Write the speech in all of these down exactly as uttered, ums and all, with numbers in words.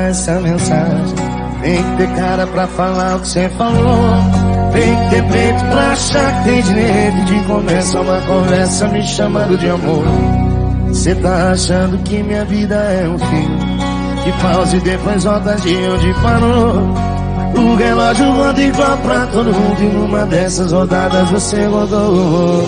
essa mensagem. Tem que ter cara pra falar o que cê falou. Tem que ter peito pra achar que tem direito de começar uma conversa me chamando de amor. Cê tá achando que minha vida é um filme que pausa e depois volta de onde parou. O relógio roda igual pra todo mundo e numa dessas rodadas você rodou.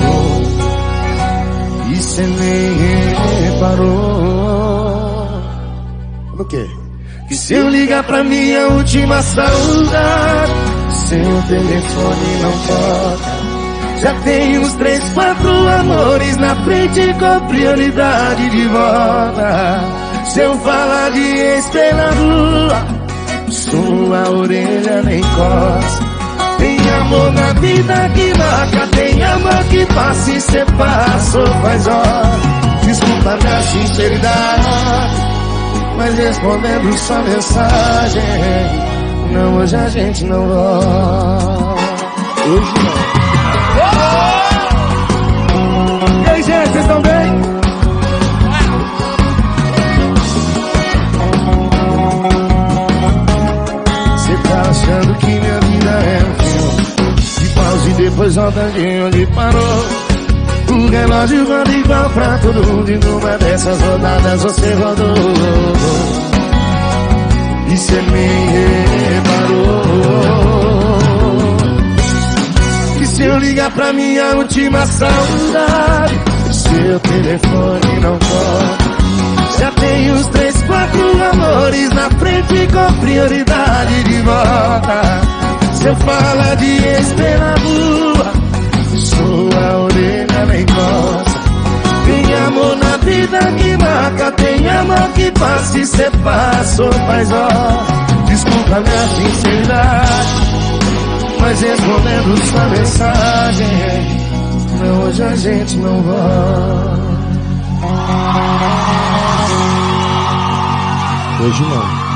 E cê nem reparou. O quê? Que se eu ligar pra minha última saudade, seu telefone não toca. Já tem uns três, quatro amores na frente com prioridade de volta. Se eu falar de esperança, sua orelha nem coça. Tem amor na vida que marca, tem amor que passa e cê passou faz hora. Desculpa minha sinceridade, mas respondendo sua mensagem, não, hoje a gente não volta. Hoje não. E aí, gente, vocês estão bem? Você tá achando que minha vida é um filme de pausa e depois volta de onde parou. O relógio roda igual pra todo mundo e numa dessas rodadas você rodou. E cê nem reparou que se eu ligar pra minha última saudade, seu telefone não toca. Já tem uns três, quatro amores na frente com prioridade de volta. Se eu falar de esperança, sua orelha nem coça. Tem amor na vida que marca, tem amor que passa e cê passou faz hora. Desculpa minha sinceridade, mas respondendo sua mensagem, não, hoje a gente não volta. Hoje não.